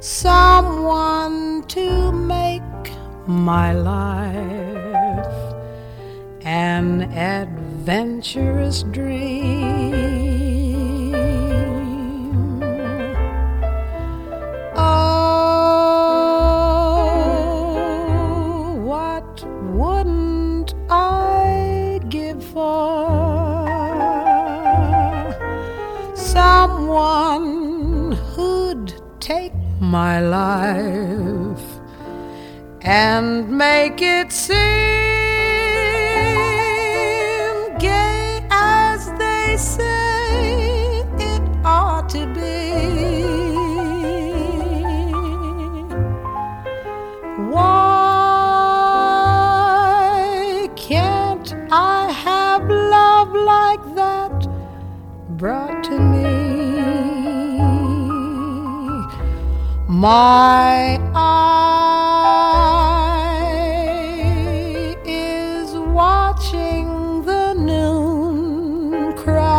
someone to make my life an adventurous dream. Oh, what wouldn't I give for someone who'd take my life and make it seem gay as they say it ought to be. Why can't I have love like that brought to me? My eye is watching the noon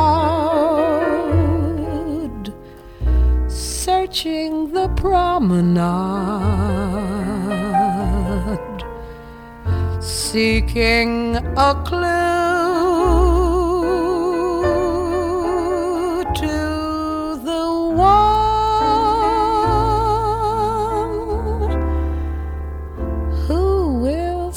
crowd, searching the promenade, seeking a clue to the one who will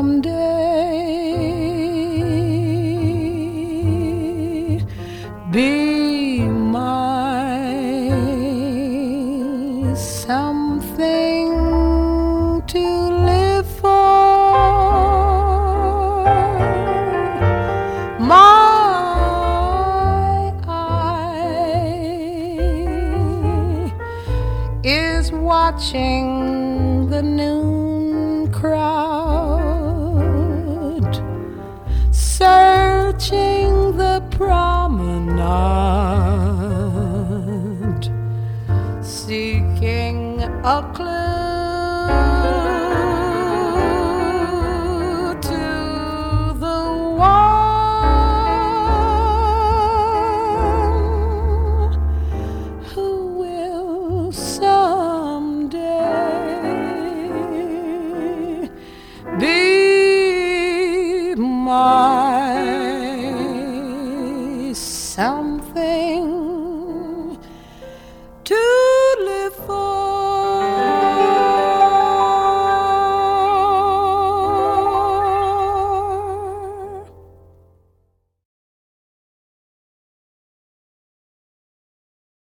someday be my something to live for. My eye is watching the noon crowd, searching the promenade, seeking a clue